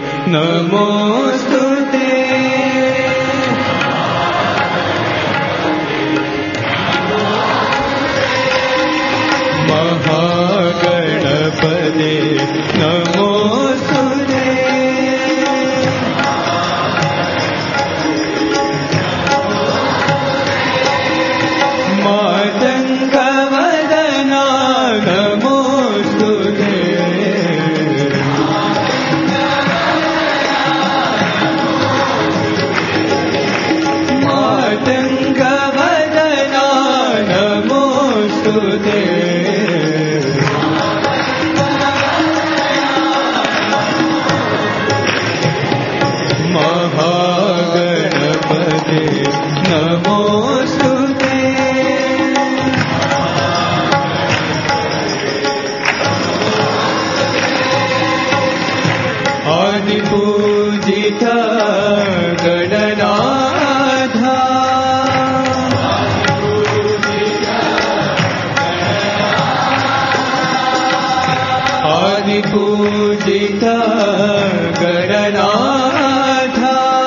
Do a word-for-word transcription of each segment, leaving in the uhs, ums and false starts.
नमोस्तुते महागणपते नमोस्तुते मातङ्गवदना नमोस्तुते मातङ्गवदना नमोस्तुते महागणपते नमोस्तुते आदिपूजित गणनाथ आदिपूजित गणनाथ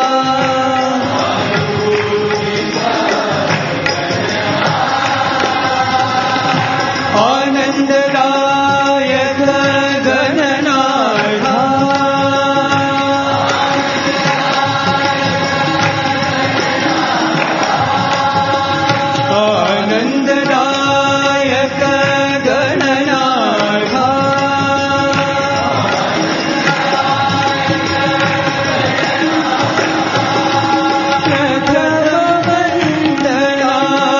आनन्ददायक गणनाथ आनन्ददायक गणनाथ प्रथमवन्दना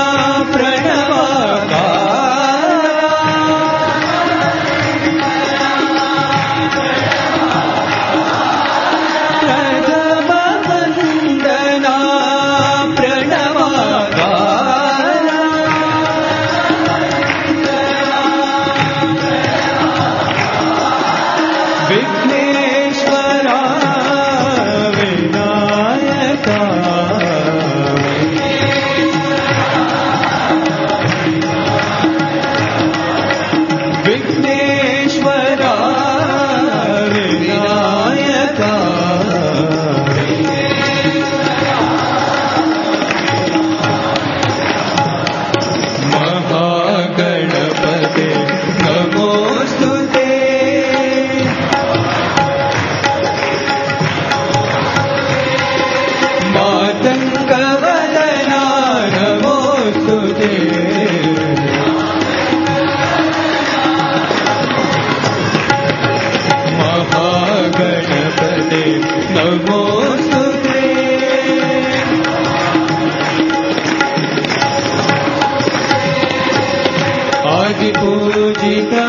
विघ्नेश्वरा विनायका महागणपते नमोस्तुते मातङ्गवदना नमोस्तुते महागणपते नमोस्तुते आदिपूजित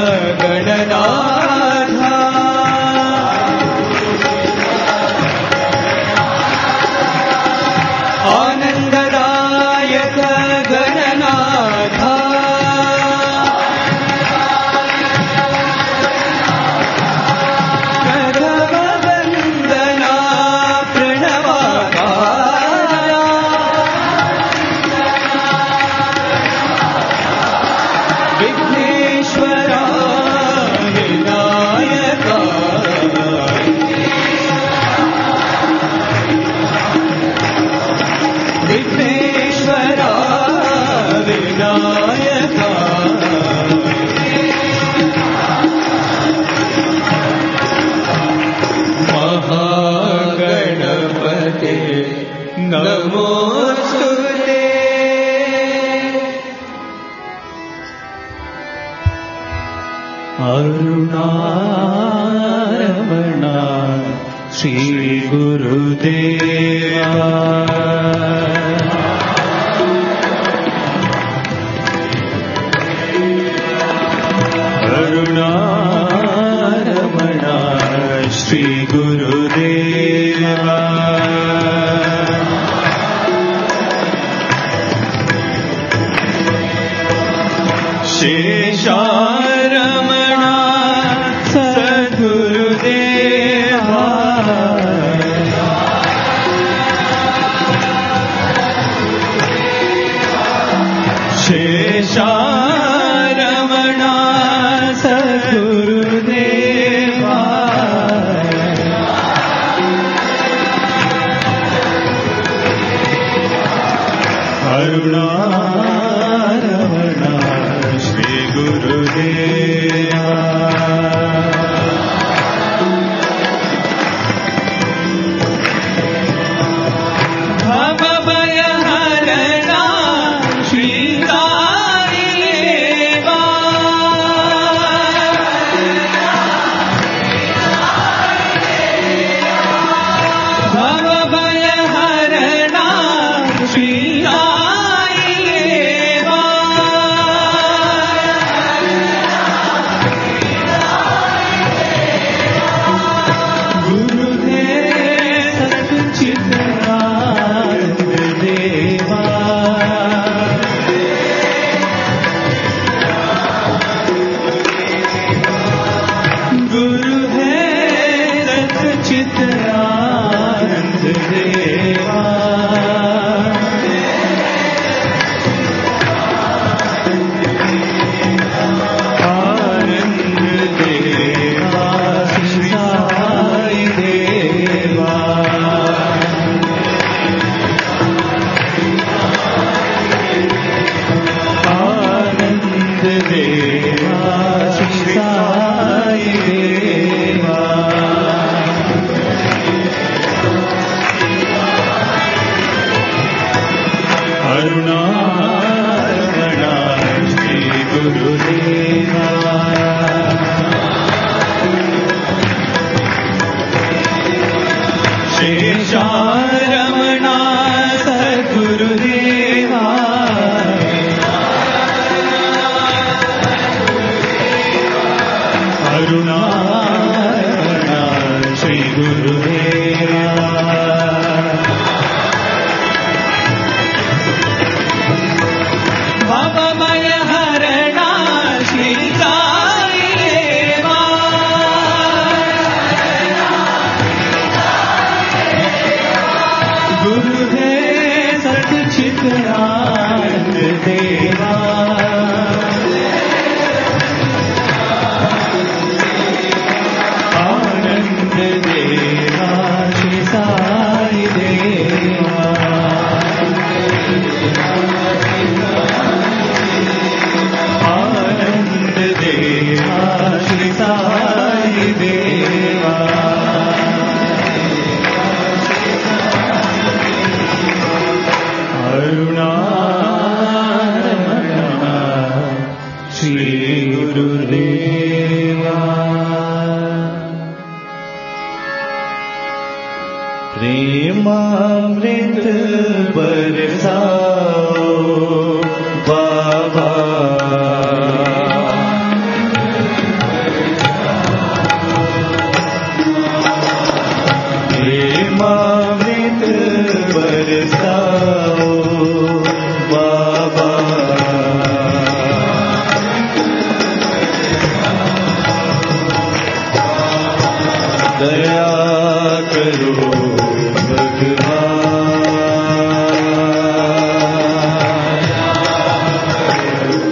गणनाथ आनन्ददायक गणनाथ प्रथमवन्दना प्रणवाकार विघ्नेश्वरा विनायका विघ्नेश्वरा विनायका महागणपते नमोस्तुते अरुणारमणा श्री गुरुदेवा अरुणारमणा श्री गुरुदेवा शेषारमणा सद्गुरुदेवा शेषारमणा सद्गुरुदेवा गुरुदेवा श्री साई देवा अरुणारमणा श्री गुरुदेवा शेषारमणा सद्गुरुदेवा अरुणारमणा श्री गुरुदेवा भवमय हरणा श्री साई देवा गुरु है सच्चित आनंद देवा आनंद देवा श्री साई देवा आनंद देवा श्री साई देवा अरुणारमणा श्री गुरुदेवा प्रेमामृत बरसाओ बाबा प्रेमामृत बरसाओ बाबा दया करो भगवान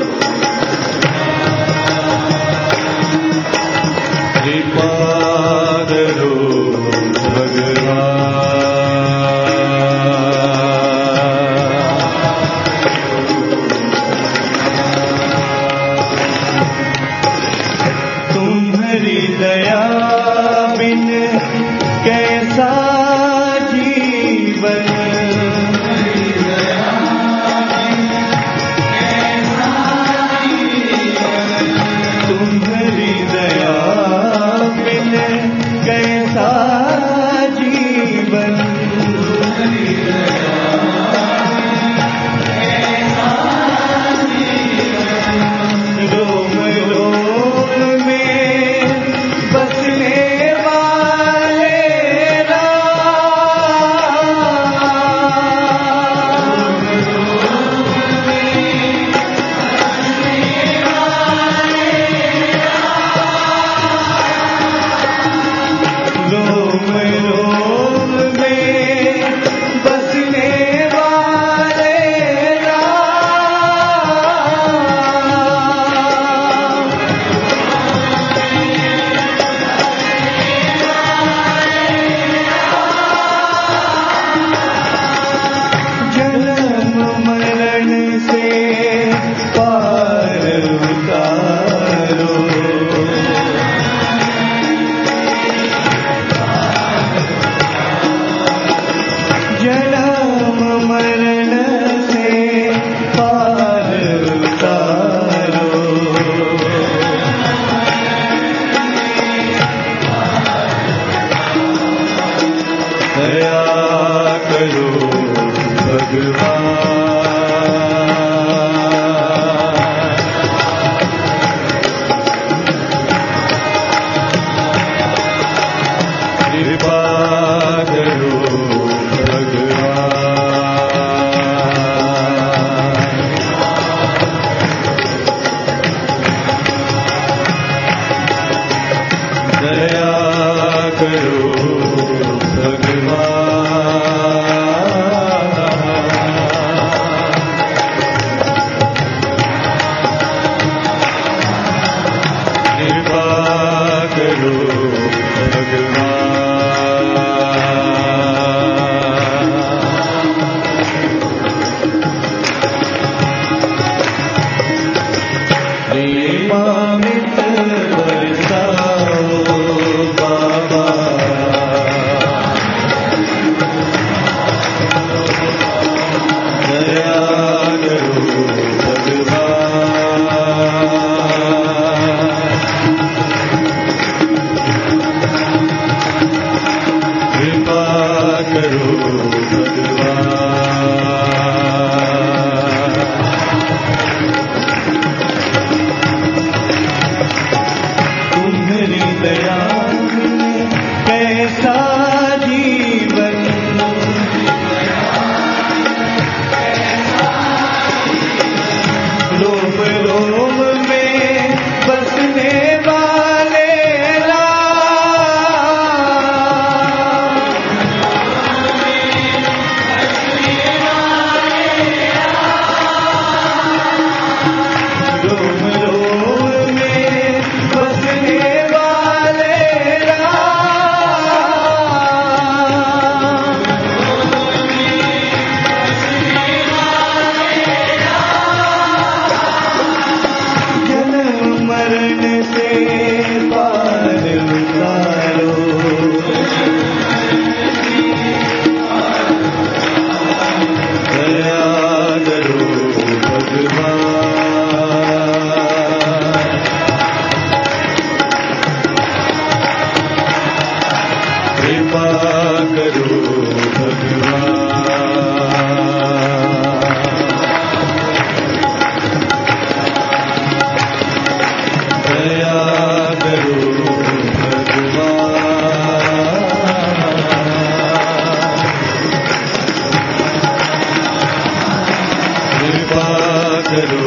करो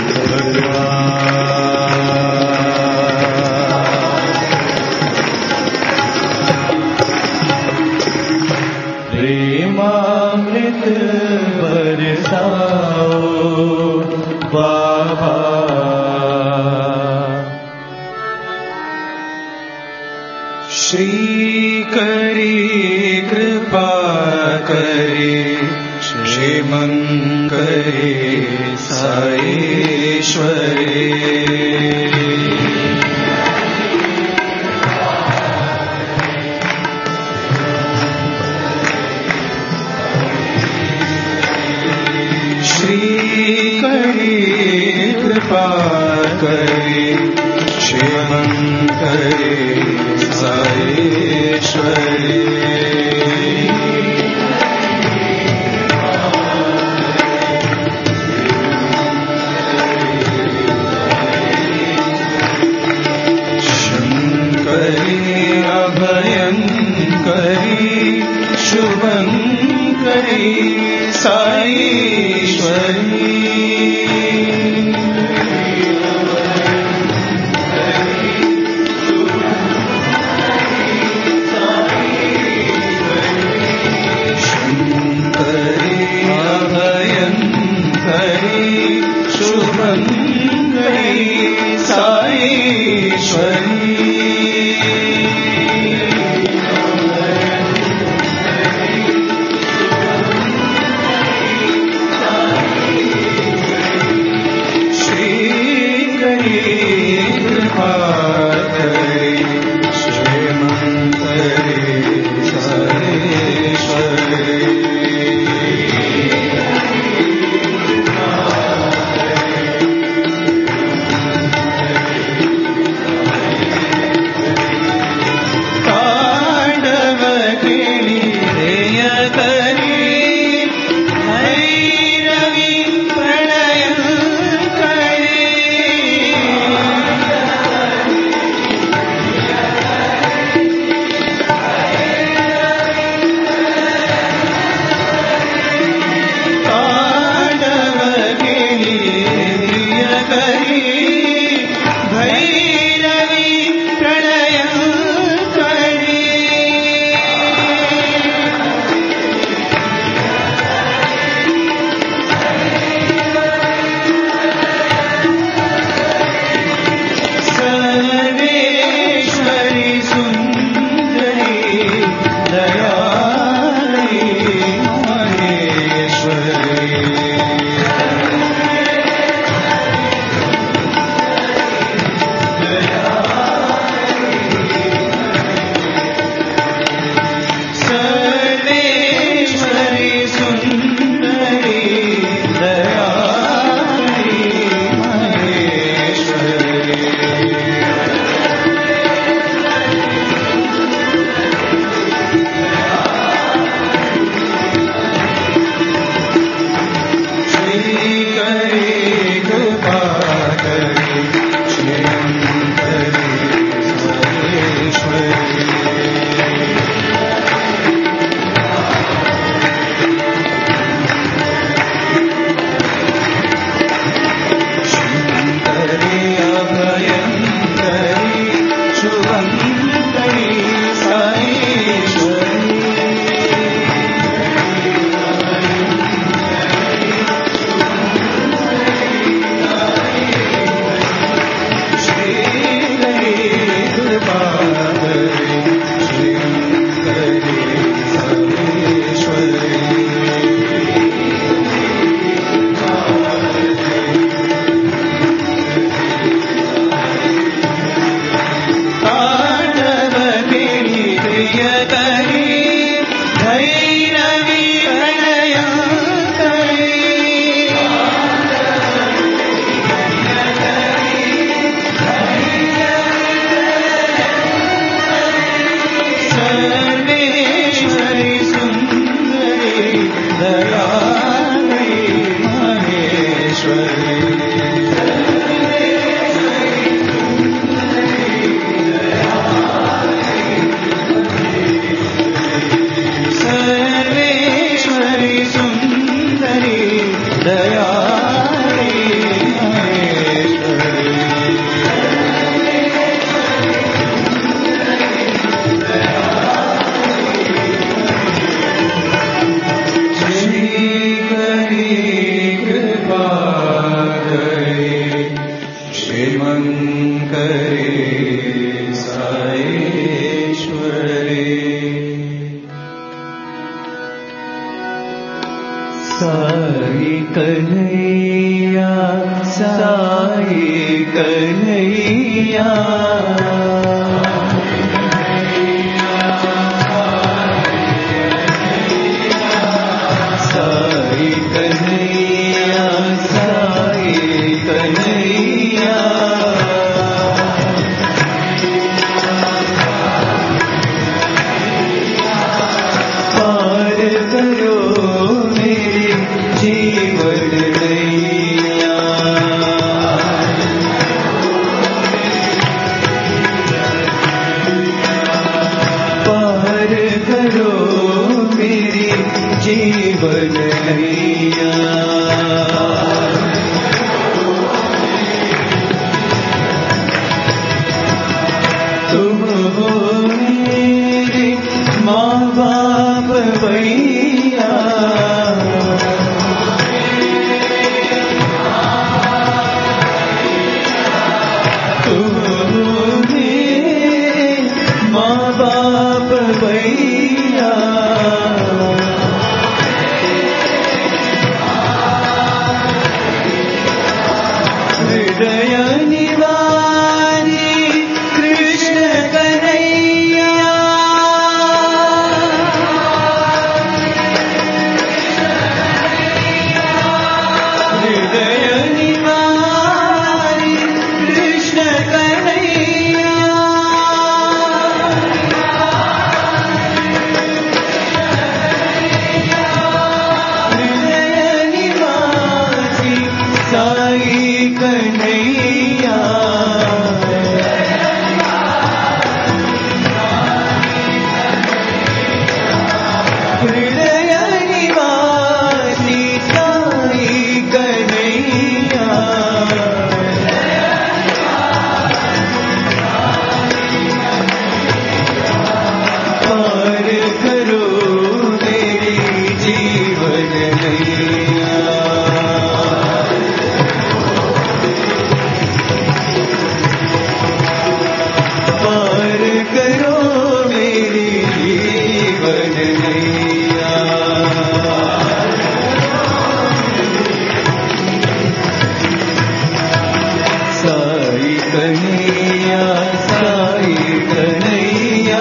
प्रेमामृत बरसाओ बाबा श्री करी कृपा करे श्रीमंकरे साईश्वरे करी कृपा करे शिवंकरे साईश्वरे शंकरी अभयंकरी शुभंकरी साईश्वरी कन्हैया साई कन्हैया साई कन्हैया पार करो मेरे जीवन नैया पार करो मेरी जीवन नैया तुम हो मेरे माँ बाप भैया तुम हो मेरे माँ बाप भैया हृदय निवारी कृष्ण कन्हैया हृदय निवारी कृष्ण कन्हैया हृदय निवासी साई कन्हैया हृदय निवासी साई कन्हैया पार करो मेरी जीवन नैया पार करो मेरी जीवन नैया साई कन्हैया साई कन्हैया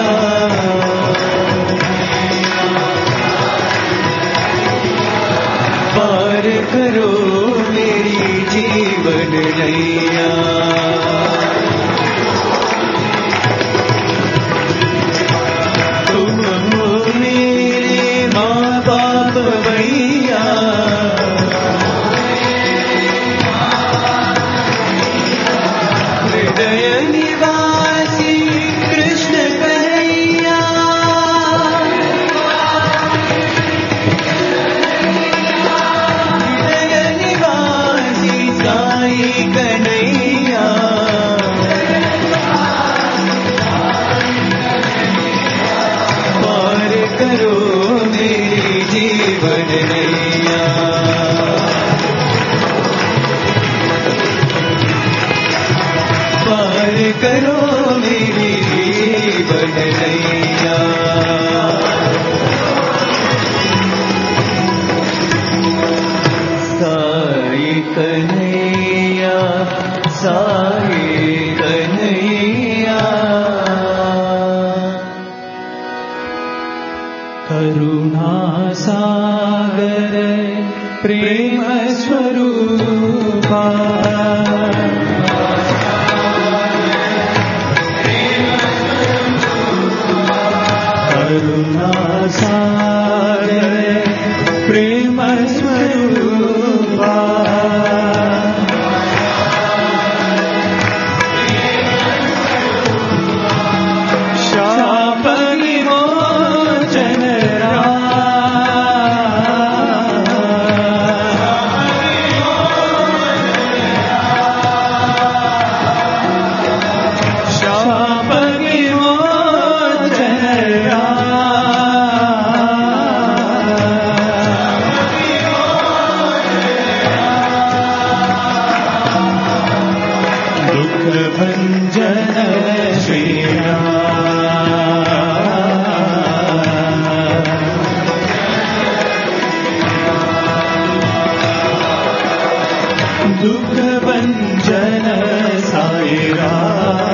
पार करो मेरी जीवन नैया तुम हो मेरे माँ बाप भैया हृदय निवासी कृष्ण कन्हैया हृदय निवासी साई कन्हैया पार करो मेरी जीवन नैया पार करो मेरी जीवन नैया साई कन्हैया साई कन्हैया करुणा सागर प्रेम स्वरूपा करुणा सागर प्रेम स्वरूपा शाप विमोचन शाप दुख भंजन साई राम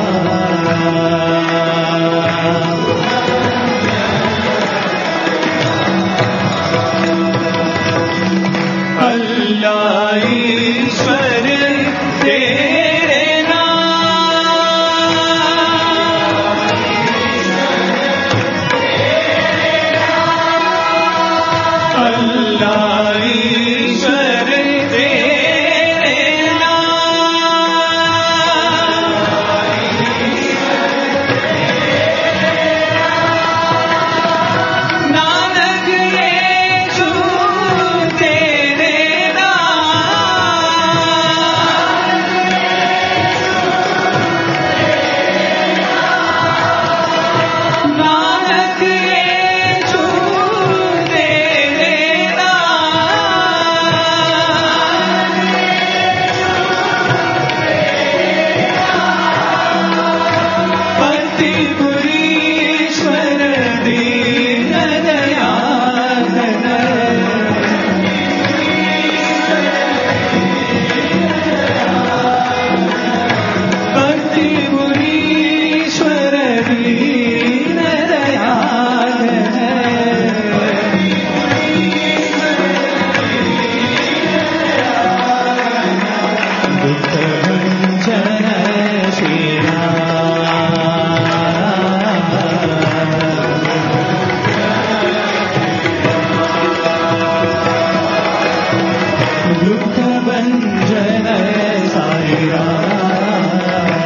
दुःखभञ्जन साई राम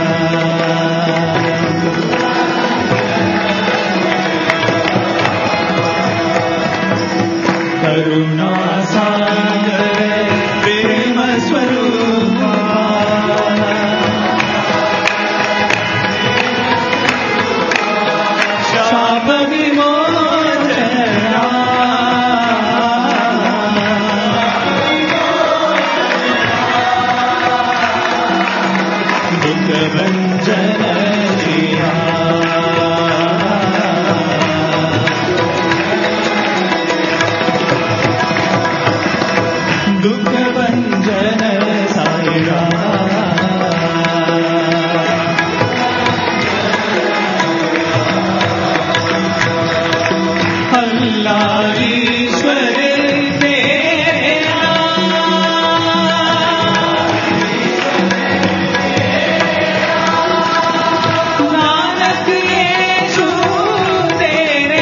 करुणा सागर प्रेम स्वरूपा शाप विमोचना दुःख भंजन जिया दुःख भंजन साई राम अल्लाह ईश्वर तेरा नानक यीशु तेरे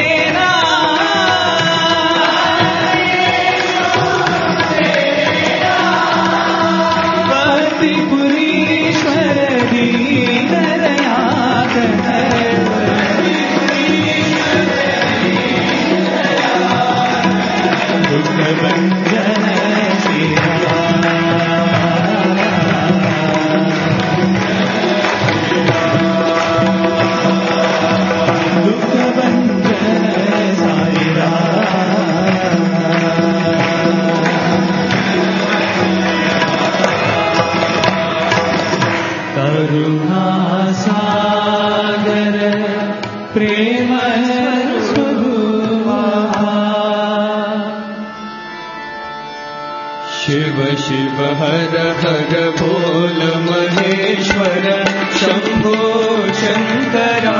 पुरीश्वर दीन दुःख भंजन दुःख भंजन साई करुणा सागर प्रेम स्वरूपा शिव शिव हर हर बोल महेश्वर शंभो शंकरा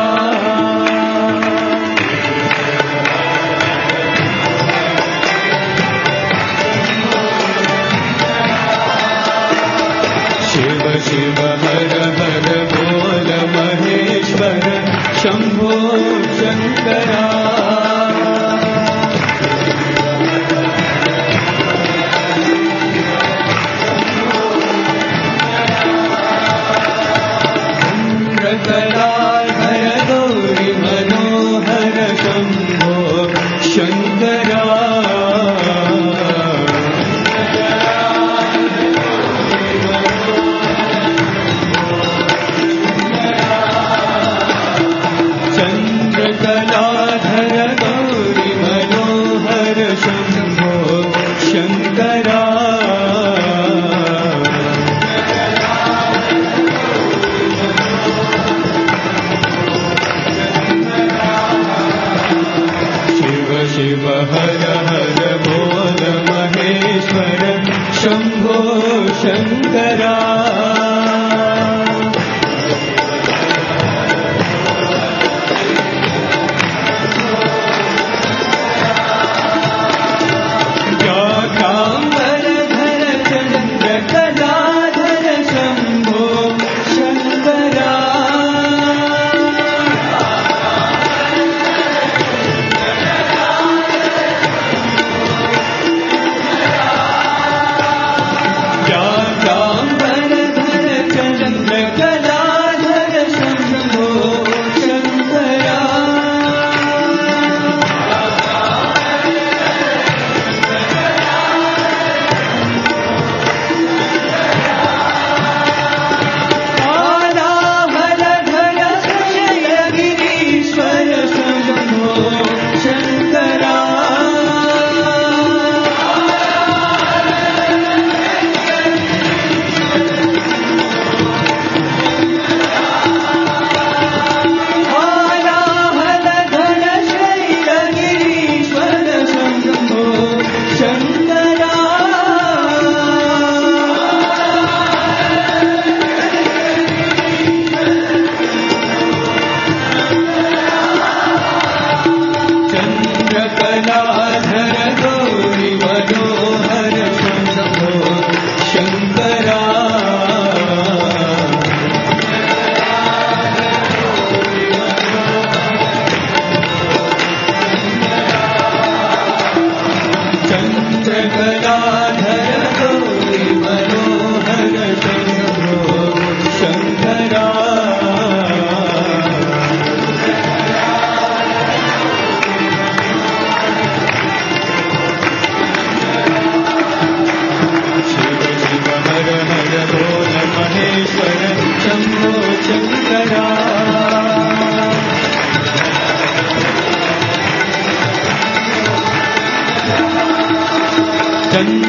शिव शिव हर हर बोल महेश्वर शंभो शंकरा चंद्रकलाधर गौरी मनोहर शंभो शंकरा चंद्रकलाधर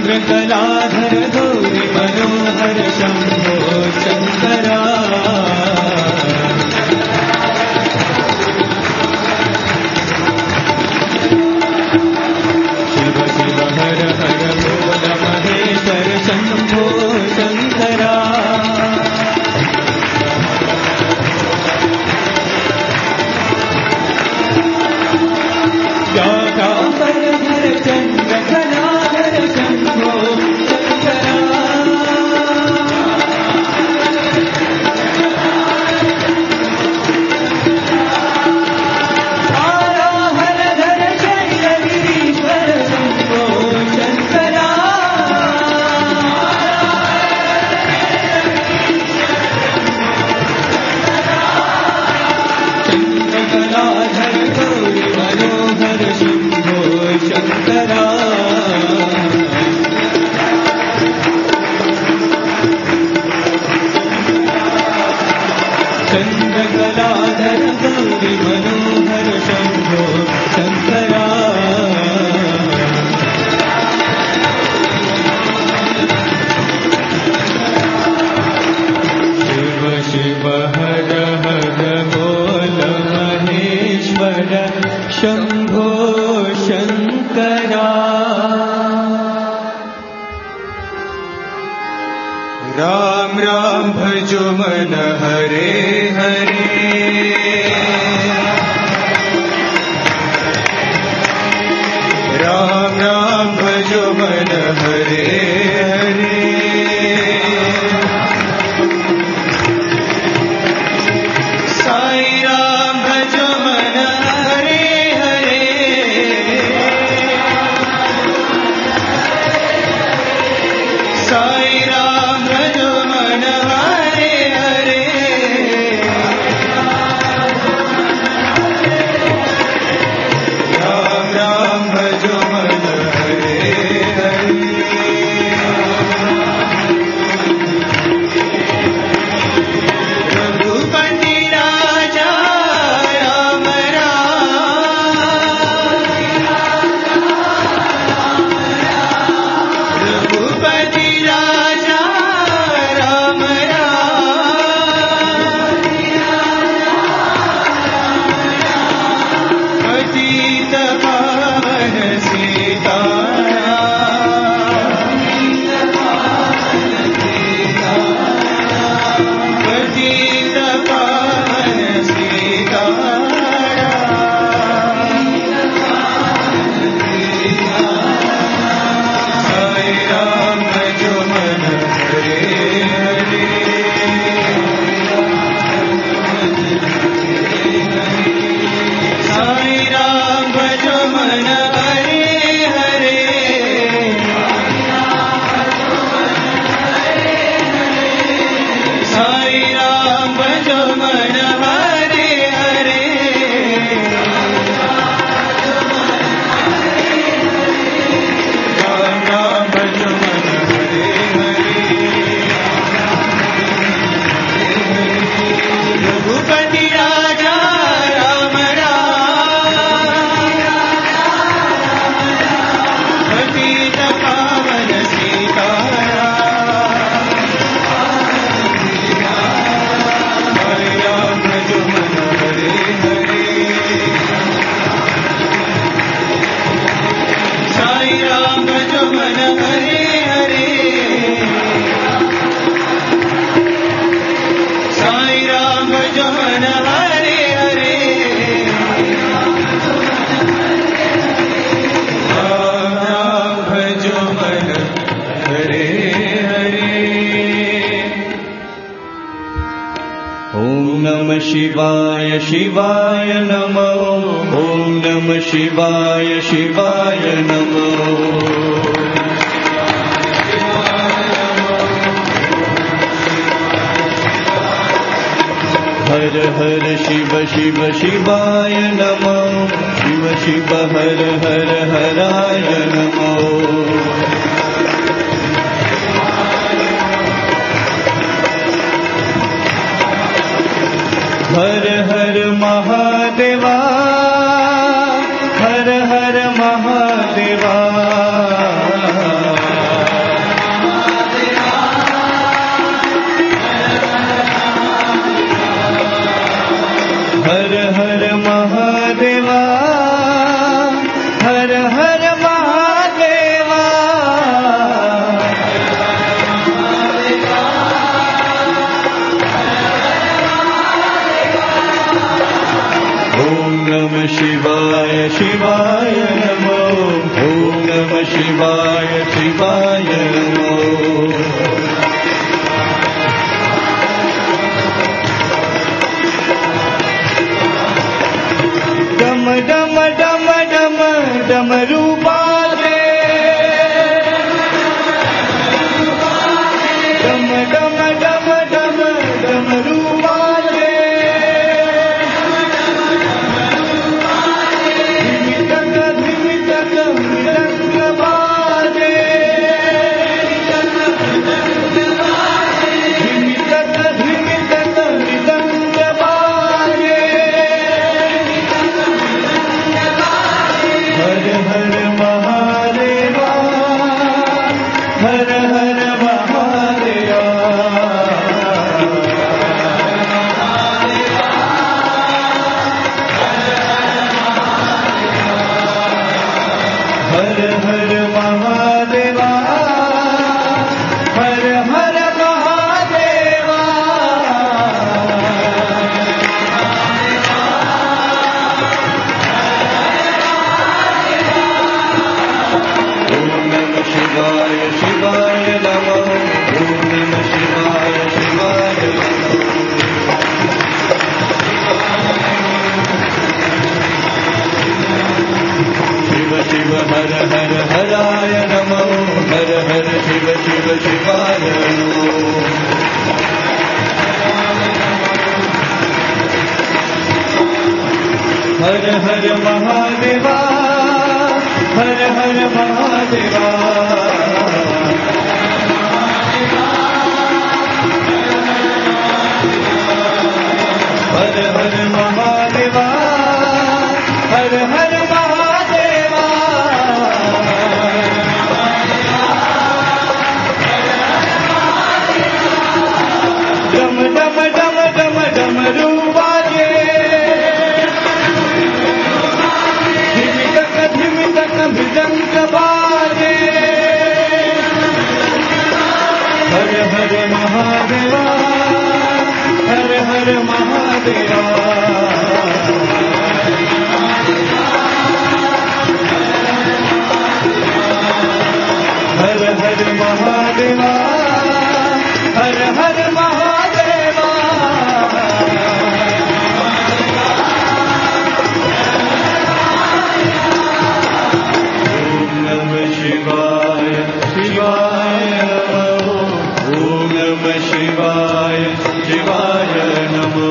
चन्द्रकलाधर गौरि मनोहर शम्भो शङ्करा शिव शिव हर हर बोल महेश्वर शम्भो शङ्करा गागाम्बर हर चन्द्रकलाधर शम्भो शङ्करा आराहरधर शैलगिरीश्वर शम्भो शङ्करा चन्द्रकलाधर गौरि मनोहर शम्भो शङ्करा चन्द्रकलाधर गौरि मनोहर शम्भो शङ्करा शिव शिव हर हर बोल महेश्वर शम्भो शङ्करा राम राम भजो मन हरे हरे राम राम भजो मन हरे हरे साई राम भजो मन हरे हरे साई राम भजो मन हरे हरे राम राम भजो मन हरे हरे रघुपति राजा राम रघुपति राजा राम पतित पावन सीताराम पतित पावन सीताराम साई राम भजो मन हरे हरे साई राम भजो मन हरे हरे साई राम भजो मन हरे हरे राम राम भजो मन हरे हरे रघुपति राजा राम पतित पावन सीताराम साई राम भजो मन हरे हरे साई राम भजो मन हरे हरे साई राम भजो मन हरे हरे राम राम भजो मन हरे हरे ॐ नमः शिवाय शिवाय नमो ॐ नमः शिवाय शिवाय नमो हर हर शिव शिव शिवाय नमो शिव शिव हर हर हराय नमो हर हर महादेवा हर हर महादेवा हर हर महादेवा हर हर महादेवा ओम नमः शिवाय शिवाय नमो ओम नमः शिवाय शिवाय नमो डम डम डम डम डमरू बाजे डम डम डम डम डमरू बाजे धिमितक धिमितक मृदंग बाजे धिमितक धिमितक मृदंग बाजे हर हर महादेवा हर हर महादेवा हर हर महादेवा हर हर महादेवा ओम नमः शिवाय शिवाय नमः ओम नमः शिवाय शिवाय नमः शिव शिव हर हर हराय नमो हर हर शिव शिव शिवाय नमो हर हर महादेवा हर हर महादेवा हर हर महादेवा हर हर महादेवा डम डम डम डम डमरू बाजे धिमितक धिमितक मृदंग बाजे हर हर महादेवा हर हर महादेवा हर हर महादेवा हर हर महादेवा ओम नमः शिवाय शिवाय नमो ओम नमः शिवाय शिवाय नमो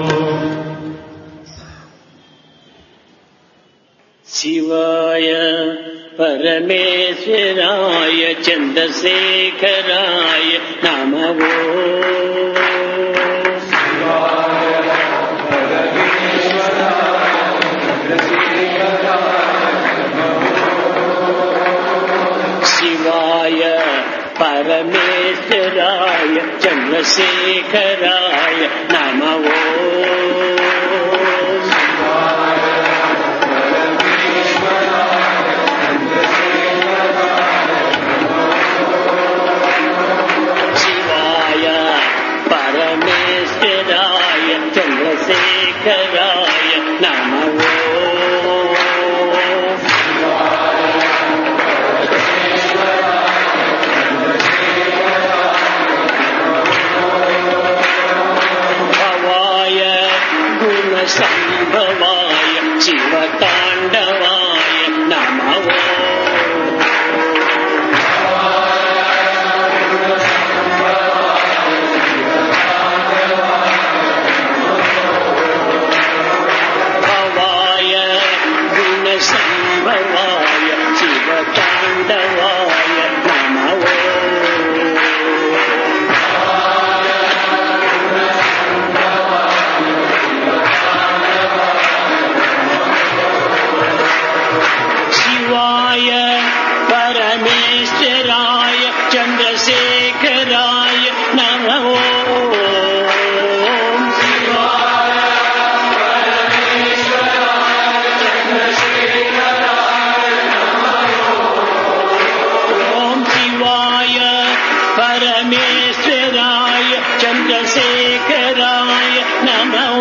शिवाय परमेश्वराय चन्द्रशेखराय नमः शिवाय परमेश्वराय चन्द्रशेखराय नमः परमेश्वराय चन्द्रशेखराय नमः भवाय गुणसम्भवाय शिवताण्डवाय नमः संभवाय शिवताण्डवाय नमः चन्द्रशेखराय नमः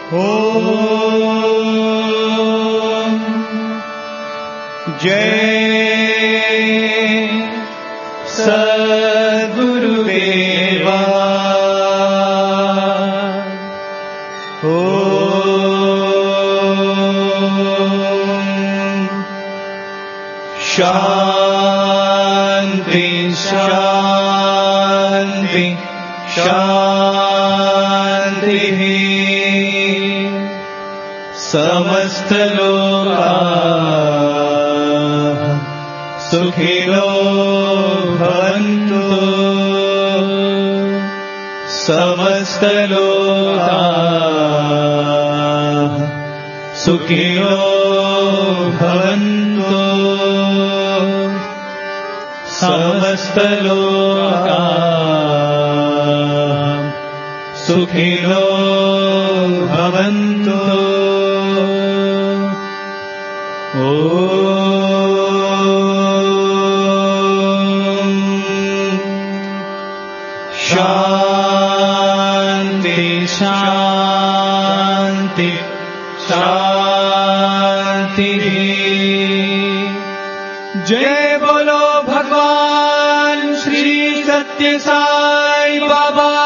ओम जय सद्गुरुदेवा। ओम शांति शांति शांति। समस्त लोकाः सुखिनो भवन्तु। समस्त लोकाः सुखिनो भवन्तु। समस्त लोकाः सुखिनो भवन्तु। ओम शांति शांति शांति। जय बोलो भगवान श्री सत्य साई बाबा